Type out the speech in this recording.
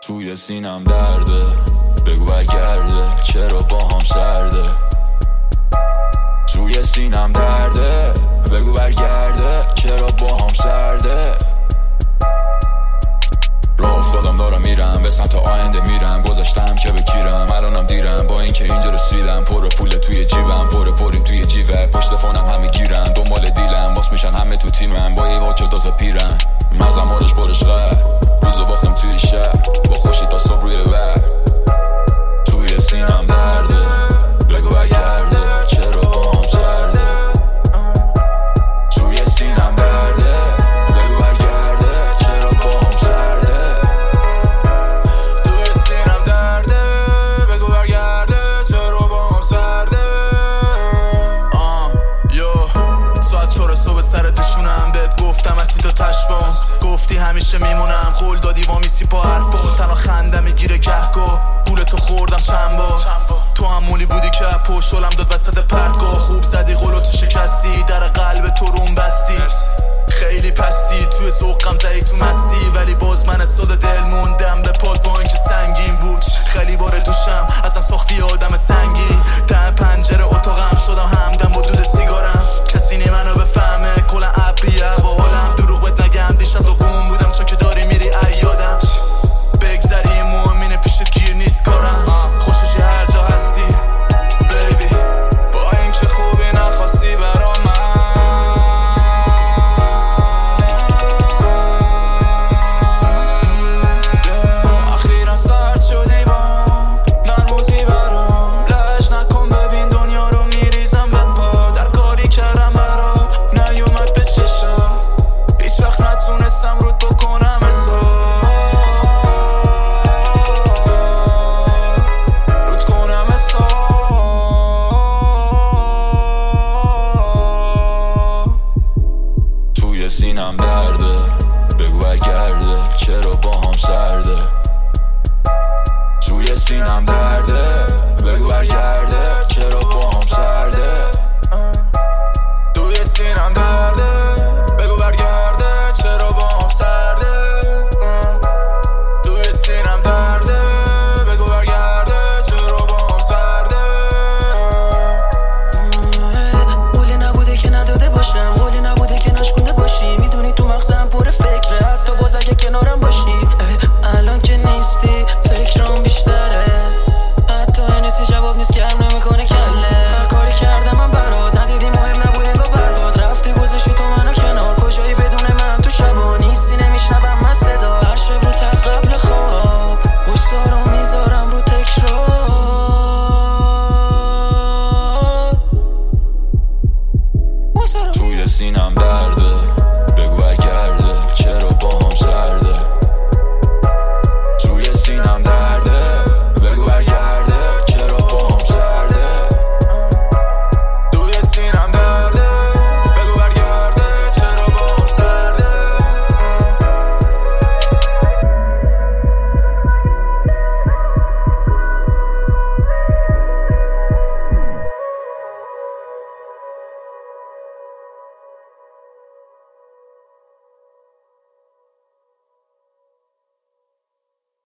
توی سینم درده، بگو برگرده چرا با هم سرده. توی سینم درده، بگو برگرده چرا با هم سرده. راه افتادم دارم میرم به سمت آینده میرم، گذاشتم که بکیرم الانم دیرم، با اینکه اینجا رسیدم پر پول توی جیبم، پریم توی جیوه پشت فونم همه گیرن، دنبال دیلم باس میشن همه تو تیمم، با یه واچ و دوتا پیرن، مزم مارش برش غر روزو باختم توی شهر، با خوشی تا صبح روی بر. توی سینم درده، بگو برگرده چرا با هم سرده. توی سینم درده، بگو برگرده چرا با هم سرده. توی سینم درده، بگو برگرده چرا با هم سرده. ساعت 4 صبح سر دشونم بهت گفتم اسی تا تشبام، گفتی همیشه میمونم، قول دادی با میسی پا حرفا، تنها خنده میگیره گهگاه، گولتو خوردم چند بار، تو همونی بودی که پشتولم داد وسط پرتگاه، خوب زدی قولتو شکستی، در قلب تو روم بستی، خیلی پستی توی ذوقم زدی تو مستی، ولی باز من استاد دل موندم به پات با اینکه سنگین بود، خیلی بار دوشم ازم ساختی آدم سنگی، ته پنجره اتاقم شدم همدم با دود سیگارم، کسی نی منو بفهمه کلا ابریه با حالم، دروغ بهت نگم دیشب تو قوم بودم چون که داری میری ایادم، بگذری مؤمنه پیشت گیر نیست کارم، خوششی هر جا هستی بیبی، با اینکه خوبی نخواستی برا من، اخیرا سرد شدی بام نرموزی برام، لش نکن ببین دنیا رو میریزم به پا، در کاری کردم برا نیومد به چشا، هیچ وقت نتونستم رود بکنم حساب، سینم درده، بگو برگرده چرا با هم سرده. توی سینم درده، بگو برگرده